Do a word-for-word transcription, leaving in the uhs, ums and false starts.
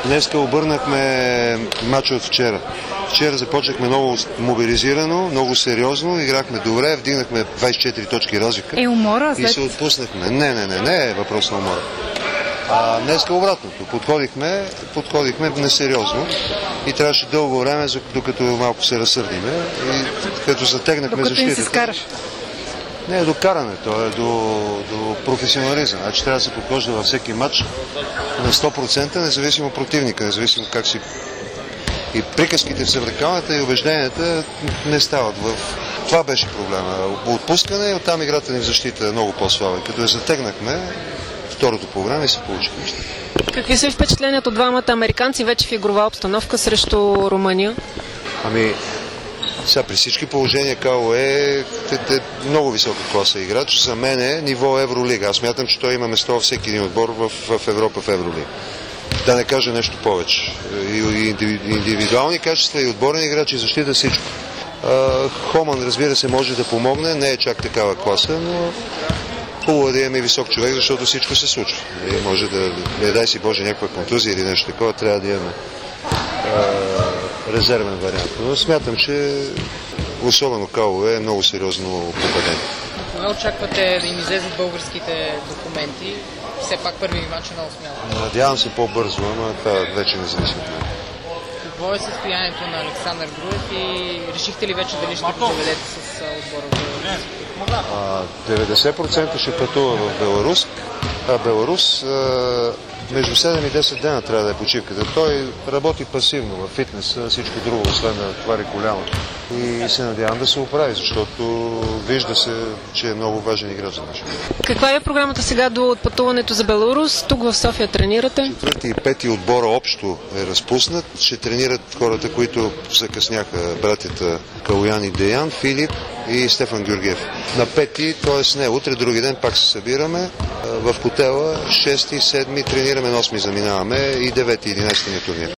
Днеска обърнахме матча от вчера. Вчера започнахме много мобилизирано, много сериозно, играхме добре, вдигнахме двадесет и четири точки разлика. Е, умора, след... И се отпуснахме. Не, не, не, не е въпрос на умора. А днеска обратното. Подходихме, подходихме несериозно и трябваше дълго време, докато малко се разсърдиме и като затегнахме докато защитата. Докато се скараш. Не е до каране, то е до, до професионализъм. Значи трябва да се подхожда във всеки матч на сто процента, независимо от противника, независимо как си. И приказките в събракалната и убежденията не стават. В... Това беше проблема. Отпускане и оттам играта ни в защита е много по-слаба. Като я затегнахме, второто по време се получи нещо. Какви са впечатленията от двамата американци вече в игрова обстановка срещу Румъния? Ами, сега при всички положения КАО е, е, е много висока класа играч. За мен е ниво Евролига. Аз смятам, че той има место във всеки един отбор в, в Европа в Евролига. Да не кажа нещо повече. И, и индивидуални качества, и отборен играч, и защита, всичко. А, Хоман, разбира се, може да помогне. Не е чак такава класа, но хубаво е да имаме висок човек, защото всичко се случва. И може да, не дай си Боже, някаква контузия или нещо такова, трябва да имаме а, резервен вариант. Но смятам, че особено КАО е много сериозно попадение. Кога очаквате да им излезат българските документи? Все пак първи мач е много смело. Надявам се по-бързо, но това вече не зависи от мен. Какво е състоянието на Александър Груев и решихте ли вече дали ще го заведете с отбора в Беларус? деветдесет процента ще пътува в Беларус. А Беларус а, между седем и десет дена трябва да е почивката. Той работи пасивно в фитнес, всичко друго, освен да твари коляно. И се надявам да се оправи, защото вижда се, че е много важен играч за нашия. Каква е програмата сега до отпътуването за Беларус? Тук в София тренирате? Четвърти и пети отбора общо е разпуснат. Ще тренират хората, които закъсняха, братята Калоян и Деян, Филип и Стефан Георгиев. На пети, т.е. не, утре, други ден пак се събираме в хотела, шести, седми тренираме, осми заминаваме и девети и единадесети на турнир.